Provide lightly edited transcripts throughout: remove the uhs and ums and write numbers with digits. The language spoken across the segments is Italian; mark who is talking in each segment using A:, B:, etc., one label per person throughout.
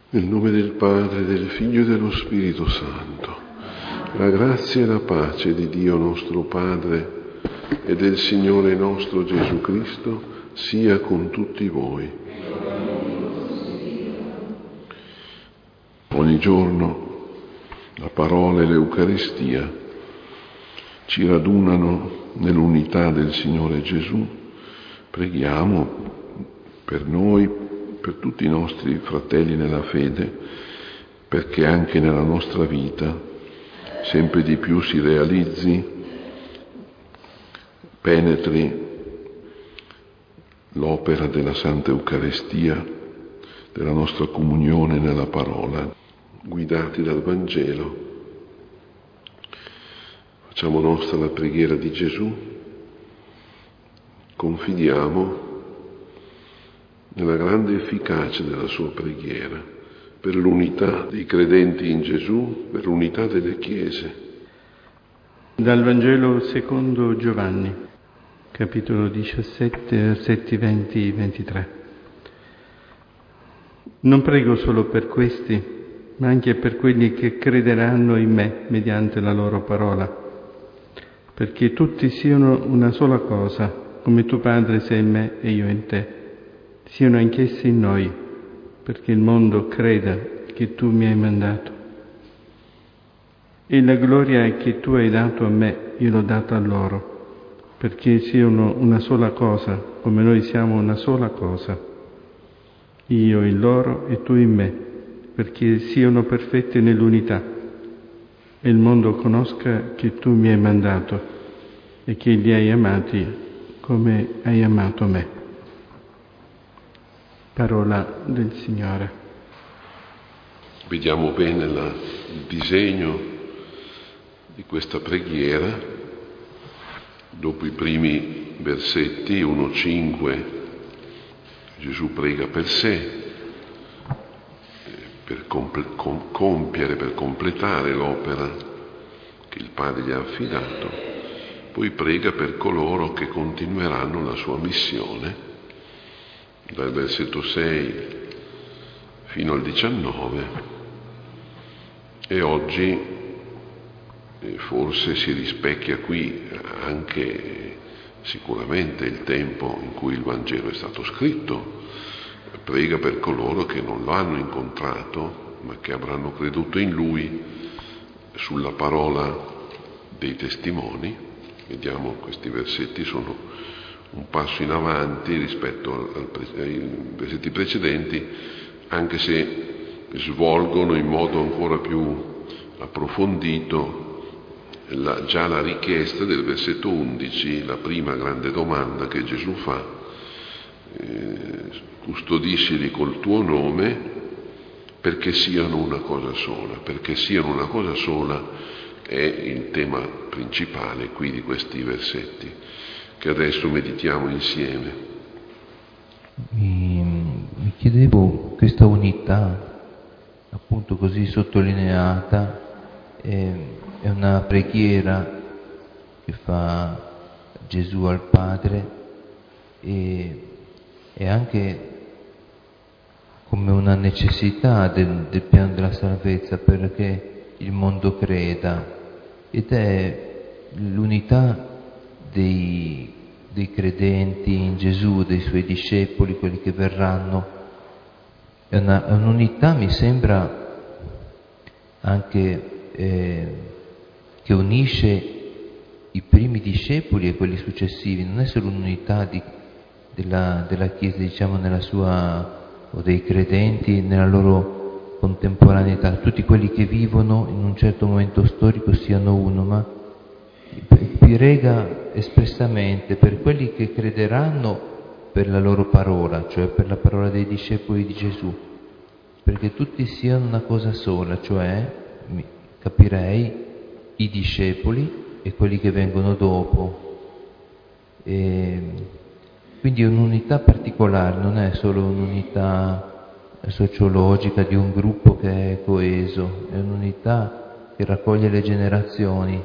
A: Nel nome del Padre, del Figlio e dello Spirito Santo. La grazia e la pace di Dio nostro Padre e del Signore nostro Gesù Cristo sia con tutti voi. Ogni giorno la parola e l'Eucaristia ci radunano nell'unità del Signore Gesù. Preghiamo per noi, per tutti i nostri fratelli nella fede, perché anche nella nostra vita sempre di più si realizzi, penetri l'opera della Santa Eucaristia, della nostra comunione nella parola, guidati dal Vangelo. Facciamo nostra la preghiera di Gesù, confidiamo nella grande efficacia della sua preghiera, per l'unità dei credenti in Gesù, per l'unità delle chiese.
B: Dal Vangelo secondo Giovanni, capitolo 17, versetti 20-23. Non prego solo per questi, ma anche per quelli che crederanno in me mediante la loro parola, perché tutti siano una sola cosa, come tu Padre sei in me e io in te, siano anch'essi in noi, perché il mondo creda che tu mi hai mandato. E la gloria che tu hai dato a me, io l'ho data a loro, perché siano una sola cosa, come noi siamo una sola cosa. Io in loro e tu in me, perché siano perfetti nell'unità, e il mondo conosca che tu mi hai mandato e che li hai amati come hai amato me. Parola del Signore.
A: Vediamo bene il disegno di questa preghiera. Dopo i primi versetti 1-5, Gesù prega per sé, per compiere, per completare l'opera che il Padre gli ha affidato, poi prega per coloro che continueranno la sua missione, dal versetto 6 fino al 19, e oggi forse si rispecchia qui anche sicuramente il tempo in cui il Vangelo è stato scritto. Prega per coloro che non lo hanno incontrato, ma che avranno creduto in Lui sulla parola dei testimoni. Vediamo, questi versetti sono un passo in avanti rispetto ai versetti precedenti, anche se svolgono in modo ancora più approfondito già la richiesta del versetto 11, la prima grande domanda che Gesù fa: custodiscili col tuo nome perché siano una cosa sola. Perché siano una cosa sola è il tema principale qui di questi versetti, che adesso meditiamo insieme.
C: Mi chiedevo, questa unità appunto così sottolineata è una preghiera che fa Gesù al Padre e è anche come una necessità del piano della salvezza, perché il mondo creda, ed è l'unità dei credenti in Gesù, dei suoi discepoli, quelli che verranno. È un'unità, mi sembra, anche che unisce i primi discepoli e quelli successivi. Non è solo un'unità della Chiesa, diciamo, nella sua, o dei credenti nella loro contemporaneità. Tutti quelli che vivono in un certo momento storico siano uno, ma prega espressamente per quelli che crederanno per la loro parola, cioè per la parola dei discepoli di Gesù, perché tutti siano una cosa sola, cioè, capirei, i discepoli e quelli che vengono dopo. E quindi è un'unità particolare, non è solo un'unità sociologica di un gruppo che è coeso, è un'unità che raccoglie le generazioni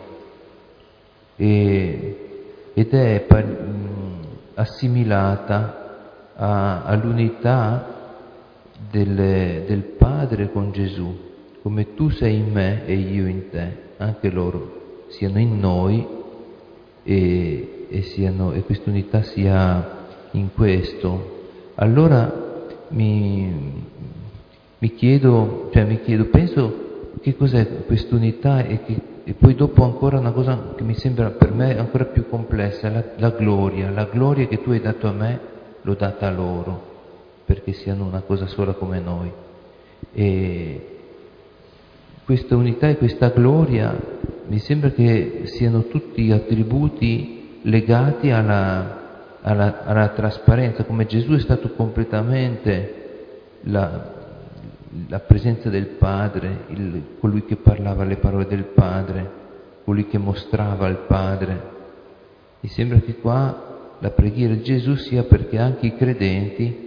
C: ed è assimilata all'unità del Padre con Gesù, come tu sei in me e io in te, anche loro siano in noi e quest'unità sia in questo. Allora mi chiedo, penso che cos'è quest'unità e poi dopo ancora una cosa che mi sembra per me ancora più complessa, la gloria che tu hai dato a me l'ho data a loro, perché siano una cosa sola come noi. E questa unità e questa gloria mi sembra che siano tutti attributi legati alla trasparenza, come Gesù è stato completamente la presenza del Padre, colui che parlava le parole del Padre, colui che mostrava il Padre. Mi sembra che qua la preghiera di Gesù sia perché anche i credenti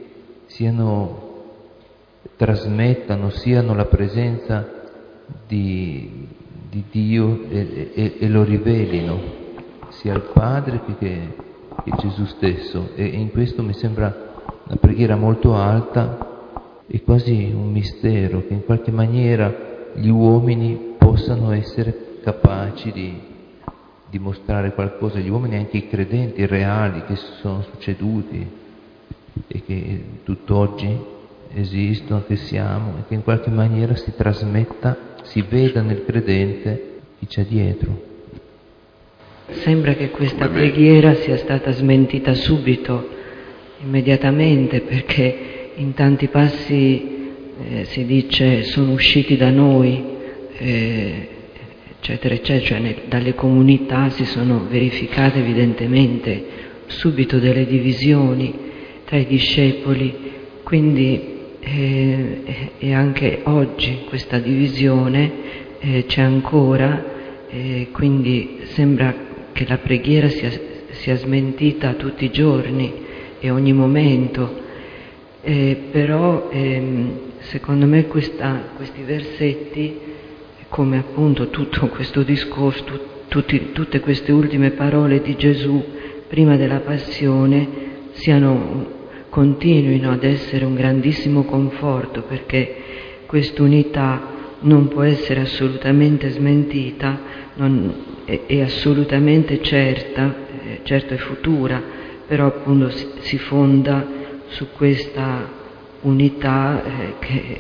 C: trasmettano, siano la presenza di Dio e lo rivelino, sia il Padre che Gesù stesso. E in questo mi sembra una preghiera molto alta e quasi un mistero, che in qualche maniera gli uomini possano essere capaci di mostrare qualcosa, gli uomini, anche i credenti reali che sono succeduti e che tutt'oggi esistono, che siamo, e che in qualche maniera si trasmetta, si veda nel credente chi c'è dietro.
D: Sembra che questa preghiera sia stata smentita subito, immediatamente, perché in tanti passi si dice sono usciti da noi, eccetera, eccetera, cioè dalle comunità si sono verificate evidentemente subito delle divisioni tra i discepoli, quindi e anche oggi questa divisione c'è ancora, quindi sembra che la preghiera sia smentita tutti i giorni e ogni momento. Però secondo me questi versetti, come appunto tutto questo discorso, tutte queste ultime parole di Gesù prima della passione, continuino ad essere un grandissimo conforto, perché quest'unità non può essere assolutamente smentita, è assolutamente certa, certo è futura, però appunto si fonda su questa unità che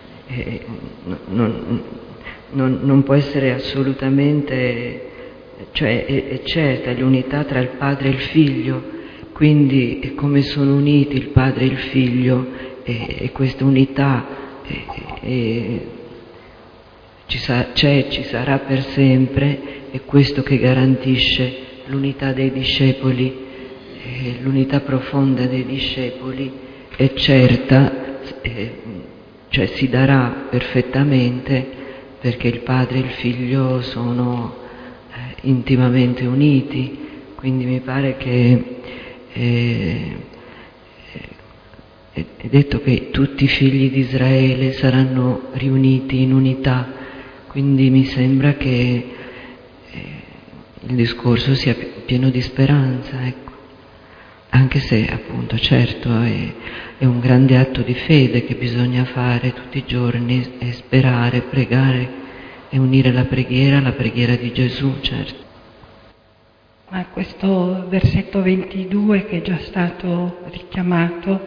D: non può essere assolutamente, cioè è certa l'unità tra il Padre e il Figlio, quindi come sono uniti il Padre e il Figlio e questa unità ci sarà per sempre, è questo che garantisce l'unità dei discepoli. L'unità profonda dei discepoli è certa, cioè si darà perfettamente, perché il Padre e il Figlio sono intimamente uniti. Quindi mi pare che è detto che tutti i figli di Israele saranno riuniti in unità, quindi mi sembra che il discorso sia pieno di speranza, ecco. Anche se appunto certo è un grande atto di fede che bisogna fare tutti i giorni, e sperare, pregare e unire la preghiera alla preghiera di Gesù, certo.
E: Ma questo versetto 22 che è già stato richiamato,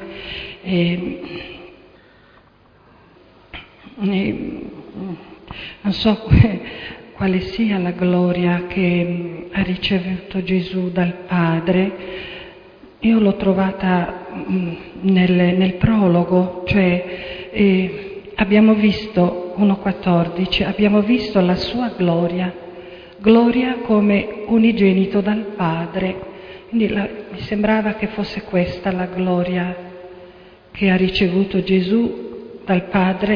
E: non so quale sia la gloria che ha ricevuto Gesù dal Padre. Io l'ho trovata nel prologo, cioè abbiamo visto 1,14, abbiamo visto la sua gloria come unigenito dal Padre. Quindi mi sembrava che fosse questa la gloria che ha ricevuto Gesù dal Padre,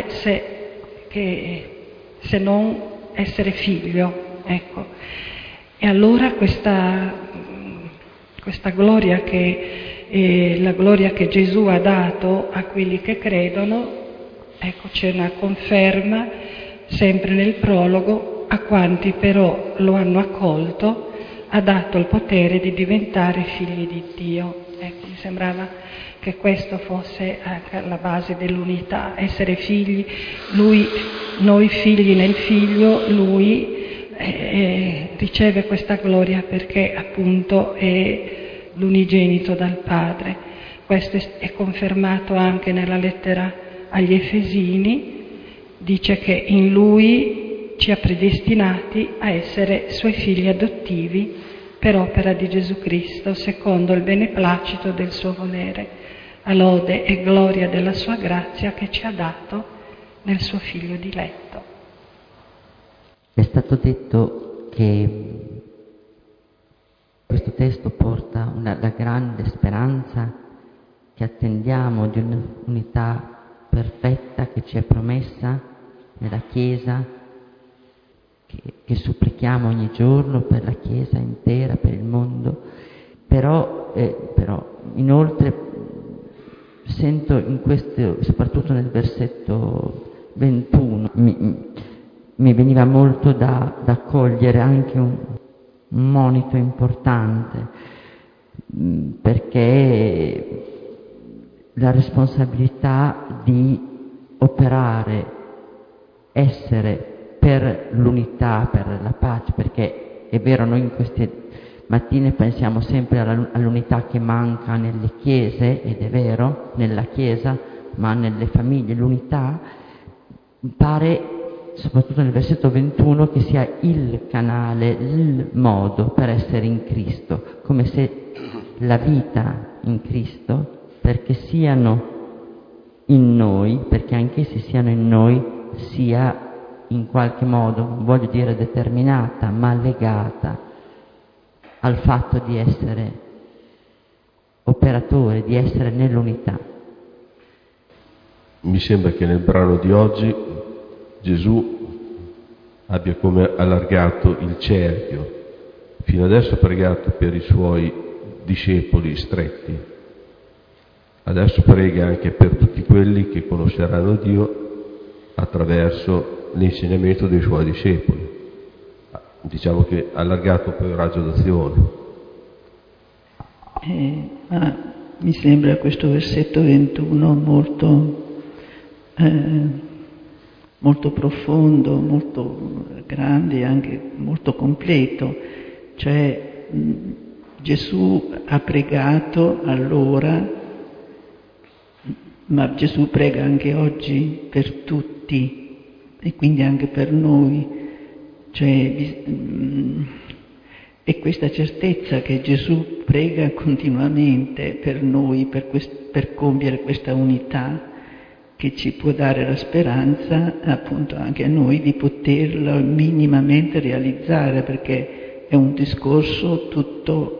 E: se non essere figlio, ecco. E allora questa gloria che è la gloria che Gesù ha dato a quelli che credono, ecco, c'è una conferma sempre nel prologo: a quanti però lo hanno accolto ha dato il potere di diventare figli di Dio. Ecco, mi sembrava che questo fosse anche la base dell'unità, essere figli, noi figli nel figlio, lui riceve questa gloria perché appunto è l'unigenito dal Padre. Questo è confermato anche nella lettera agli Efesini, dice che in lui ci ha predestinati a essere suoi figli adottivi per opera di Gesù Cristo, secondo il beneplacito del suo volere, a lode e gloria della sua grazia che ci ha dato nel suo figlio diletto.
F: È stato detto che questo testo porta la grande speranza che attendiamo di un'unità perfetta che ci è promessa nella Chiesa, che supplichiamo ogni giorno per la Chiesa intera, per il mondo. Però inoltre sento in questo, soprattutto nel versetto 21, mi veniva molto da cogliere anche un monito importante, perché la responsabilità di operare, essere per l'unità, per la pace, perché è vero, noi in queste mattine pensiamo sempre all'unità che manca nelle chiese, ed è vero, nella Chiesa, ma nelle famiglie l'unità pare, soprattutto nel versetto 21, che sia il canale, il modo per essere in Cristo, come se la vita in Cristo, perché siano in noi, perché anch'essi siano in noi, sia in qualche modo, non voglio dire determinata, ma legata al fatto di essere operatore, di essere nell'unità.
G: Mi sembra che nel brano di oggi Gesù abbia come allargato il cerchio. Fino adesso ha pregato per i suoi discepoli stretti. Adesso prega anche per tutti quelli che conosceranno Dio attraverso l'insegnamento dei suoi discepoli. Diciamo che ha allargato poi il raggio d'azione.
H: Mi sembra questo versetto 21 molto profondo, molto grande e anche molto completo. Cioè Gesù ha pregato allora, ma Gesù prega anche oggi per tutti e quindi anche per noi. Cioè, è questa certezza che Gesù prega continuamente per noi, per compiere questa unità, che ci può dare la speranza appunto anche a noi di poterla minimamente realizzare, perché è un discorso tutto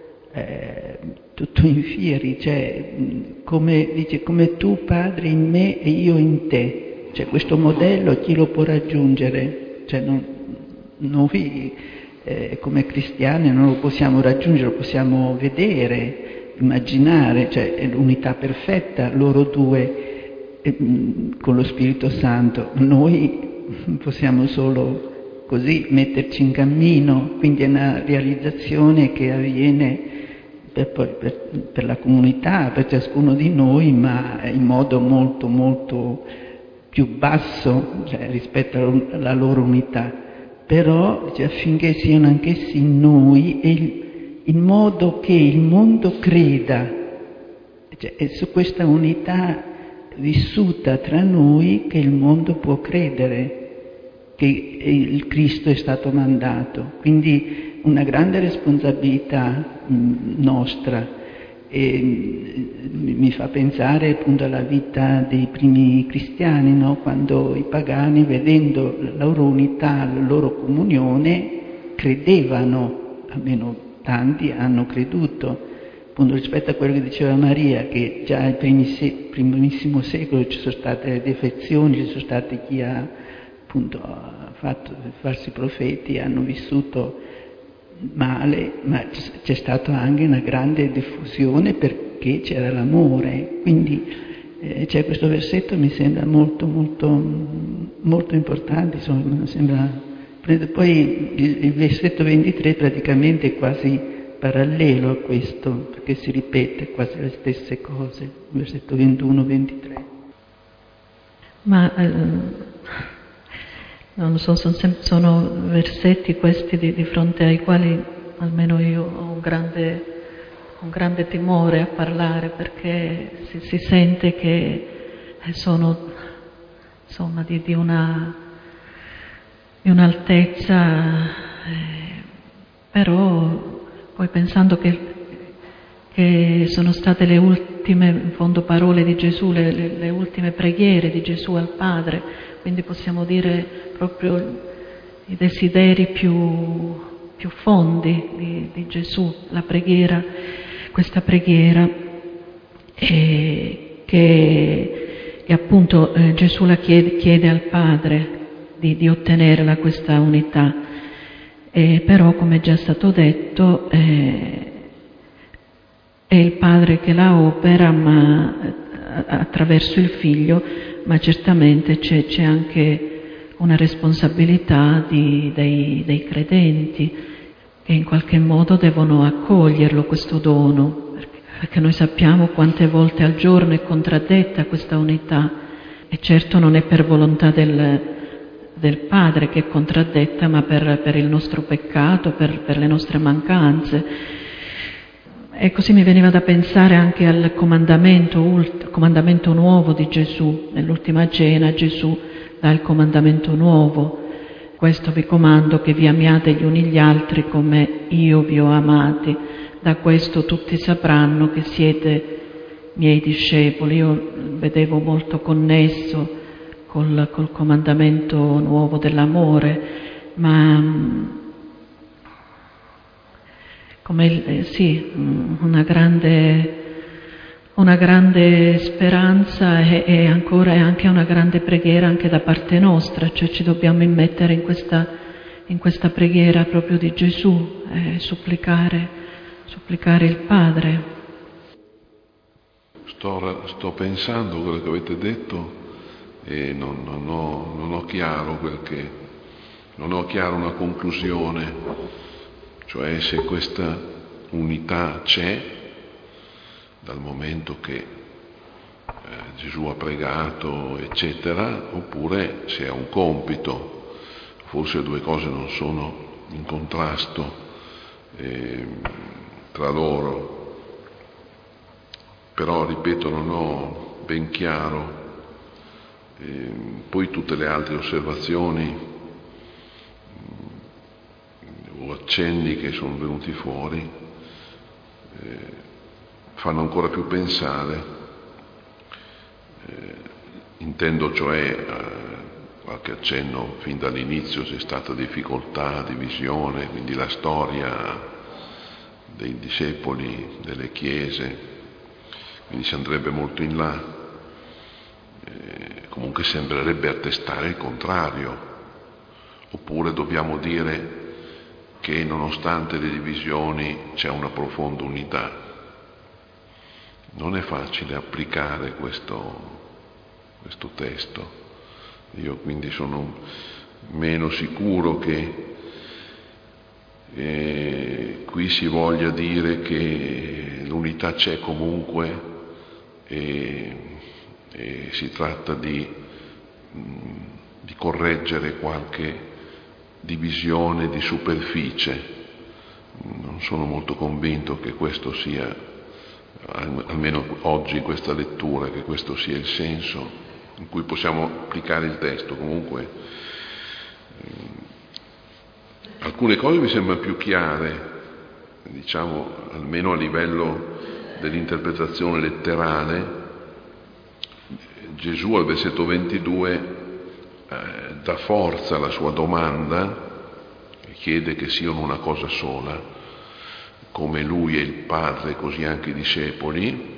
H: in fieri, cioè come tu Padre in me e io in te. Cioè questo modello chi lo può raggiungere? Cioè noi come cristiani non lo possiamo raggiungere, lo possiamo vedere, immaginare, cioè è l'unità perfetta, loro due con lo Spirito Santo. Noi possiamo solo così metterci in cammino, quindi è una realizzazione che avviene per la comunità, per ciascuno di noi, ma in modo molto molto più basso, cioè, rispetto alla loro unità. Però affinché siano anch'essi in noi, in modo che il mondo creda, cioè, è su questa unità vissuta tra noi che il mondo può credere che il Cristo è stato mandato. Quindi una grande responsabilità nostra, e mi fa pensare appunto alla vita dei primi cristiani, no? Quando i pagani, vedendo la loro unità, la loro comunione, credevano, almeno tanti hanno creduto, appunto rispetto a quello che diceva Maria, che già al primissimo secolo ci sono state le defezioni, ci sono stati chi ha appunto fatto farsi profeti, hanno vissuto male, ma c'è stata anche una grande diffusione perché c'era l'amore. Quindi c'è questo versetto, mi sembra molto molto molto importante, insomma, sembra. Poi il versetto 23 praticamente quasi parallelo a questo, perché si ripete quasi le stesse cose, versetto 21-23.
E: Ma non lo so, sono versetti questi di fronte ai quali almeno io ho un grande timore a parlare, perché si sente che sono insomma di un'altezza, però poi pensando che sono state le ultime, in fondo, parole di Gesù, le ultime preghiere di Gesù al Padre, quindi possiamo dire proprio i desideri più fondi di Gesù, la preghiera, questa preghiera, che appunto Gesù la chiede al Padre di ottenere questa unità, però come è già stato detto è il Padre che la opera, ma attraverso il Figlio, ma certamente c'è anche una responsabilità dei credenti che in qualche modo devono accoglierlo questo dono, perché noi sappiamo quante volte al giorno è contraddetta questa unità, e certo non è per volontà del Padre che è contraddetta, ma per il nostro peccato, per le nostre mancanze. E così mi veniva da pensare anche al comandamento nuovo di Gesù. Nell'ultima cena Gesù dà il comandamento nuovo: questo vi comando, che vi amiate gli uni gli altri come io vi ho amati, da questo tutti sapranno che siete miei discepoli. Io vedevo molto connesso col comandamento nuovo dell'amore, ma come una grande speranza e anche una grande preghiera anche da parte nostra, cioè ci dobbiamo immettere in questa preghiera proprio di Gesù, supplicare il Padre.
A: Sto pensando quello che avete detto e non ho chiaro non ho chiaro una conclusione. Cioè, se questa unità c'è dal momento che Gesù ha pregato, eccetera, oppure se è un compito. Forse le due cose non sono in contrasto tra loro, però ripeto, non ho ben chiaro. Poi tutte le altre osservazioni o accenni che sono venuti fuori fanno ancora più pensare. Intendo cioè, qualche accenno fin dall'inizio, c'è stata difficoltà, divisione, quindi la storia dei discepoli, delle chiese, quindi si andrebbe molto in là. Comunque sembrerebbe attestare il contrario, oppure dobbiamo dire che nonostante le divisioni c'è una profonda unità. Non è facile applicare questo testo. Io quindi sono meno sicuro che qui si voglia dire che l'unità c'è comunque e si tratta di correggere qualche divisione di superficie. Non sono molto convinto che questo sia, almeno oggi in questa lettura, che questo sia il senso in cui possiamo applicare il testo. Comunque alcune cose mi sembrano più chiare, diciamo, almeno a livello dell'interpretazione letterale. Gesù al versetto 22 dà forza alla sua domanda, chiede che siano una cosa sola, come lui e il Padre, così anche i discepoli,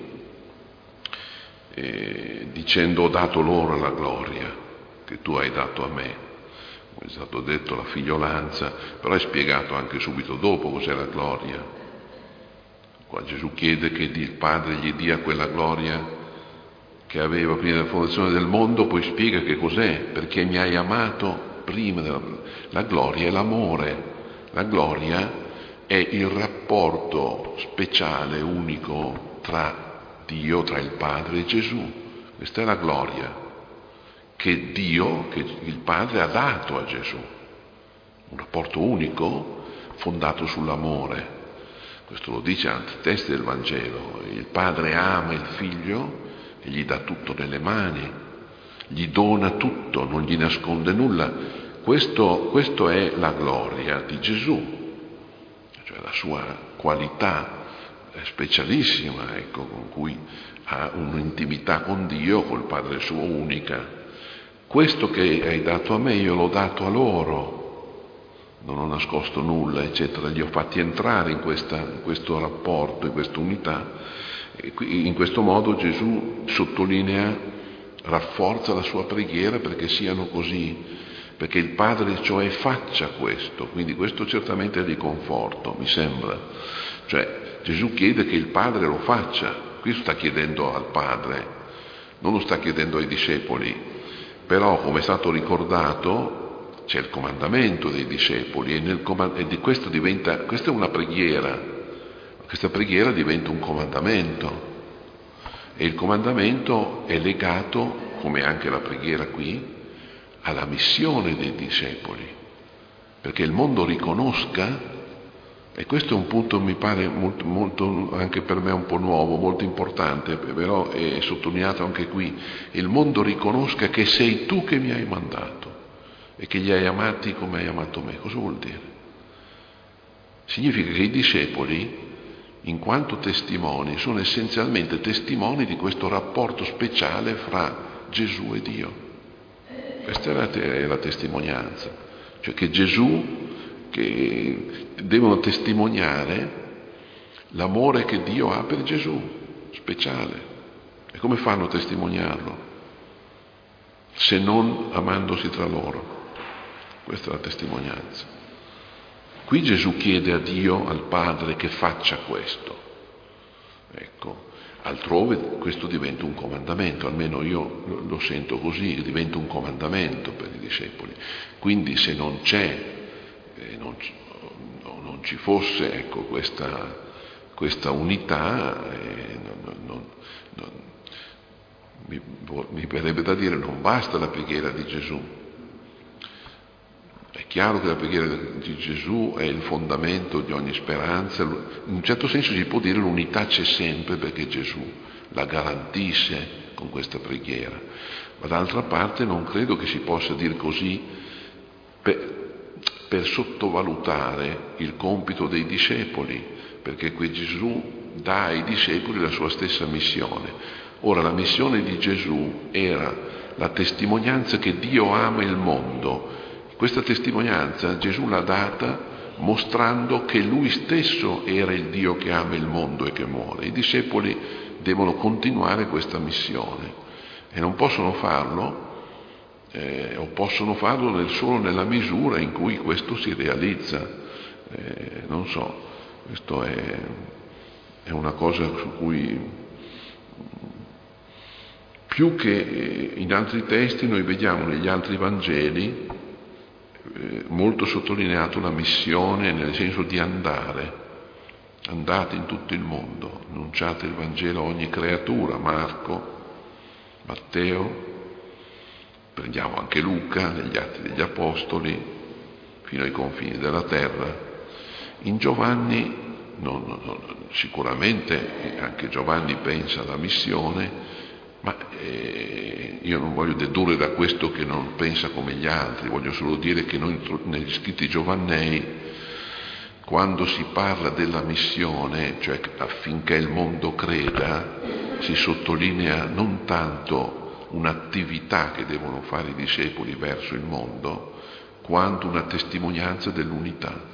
A: dicendo: ho dato loro la gloria che tu hai dato a me. Come è stato detto, la figliolanza, però è spiegato anche subito dopo cos'è la gloria. Qua Gesù chiede che il Padre gli dia quella gloria che aveva prima della fondazione del mondo, poi spiega che cos'è: perché mi hai amato prima la gloria è l'amore. La gloria è il rapporto speciale, unico tra Dio, tra il Padre e Gesù. Questa è la gloria che Dio, che il Padre ha dato a Gesù. Un rapporto unico fondato sull'amore. Questo lo dice altri testi del Vangelo. Il Padre ama il Figlio e gli dà tutto nelle mani, gli dona tutto, non gli nasconde nulla. Questo è la gloria di Gesù, cioè la sua qualità specialissima, ecco, con cui ha un'intimità con Dio, col Padre suo unica. Questo che hai dato a me io l'ho dato a loro, non ho nascosto nulla, eccetera, li ho fatti entrare in questo rapporto, in questa unità. E in questo modo Gesù sottolinea, rafforza la sua preghiera perché siano così, perché il Padre cioè faccia questo, quindi questo certamente è di conforto, mi sembra. Cioè Gesù chiede che il Padre lo faccia, qui sta chiedendo al Padre, non lo sta chiedendo ai discepoli, però come è stato ricordato c'è il comandamento dei discepoli e questa è una preghiera, questa preghiera diventa un comandamento e il comandamento è legato, come anche la preghiera qui, alla missione dei discepoli, perché il mondo riconosca, e questo è un punto mi pare molto anche per me un po' nuovo, molto importante, però è sottolineato anche qui, il mondo riconosca che sei tu che mi hai mandato e che li hai amati come hai amato me. Cosa vuol dire? Significa che i discepoli, in quanto testimoni, sono essenzialmente testimoni di questo rapporto speciale fra Gesù e Dio. Questa è la testimonianza, cioè che Gesù, che devono testimoniare l'amore che Dio ha per Gesù, speciale. E come fanno a testimoniarlo? Se non amandosi tra loro. Questa è la testimonianza. Qui Gesù chiede a Dio, al Padre, che faccia questo. Ecco, altrove questo diventa un comandamento, almeno io lo sento così, diventa un comandamento per i discepoli. Quindi se non c'è, non ci fosse, ecco, questa unità, mi verrebbe da dire non basta la preghiera di Gesù. È chiaro che la preghiera di Gesù è il fondamento di ogni speranza, in un certo senso si può dire l'unità c'è sempre perché Gesù la garantisce con questa preghiera, ma d'altra parte non credo che si possa dire così per sottovalutare il compito dei discepoli, perché qui Gesù dà ai discepoli la sua stessa missione. Ora la missione di Gesù era la testimonianza che Dio ama il mondo. Questa testimonianza Gesù l'ha data mostrando che Lui stesso era il Dio che ama il mondo e che muore. I discepoli devono continuare questa missione e non possono farlo, o possono farlo solo nella misura in cui questo si realizza. Non so, questo è una cosa su cui più che in altri testi noi vediamo negli altri Vangeli molto sottolineato la missione nel senso di andare. Andate in tutto il mondo, annunciate il Vangelo a ogni creatura, Marco, Matteo, prendiamo anche Luca negli Atti degli Apostoli, fino ai confini della terra. In Giovanni, sicuramente anche Giovanni pensa alla missione, ma io non voglio dedurre da questo che non pensa come gli altri, voglio solo dire che noi negli scritti giovannei, quando si parla della missione, cioè affinché il mondo creda, si sottolinea non tanto un'attività che devono fare i discepoli verso il mondo, quanto una testimonianza dell'unità.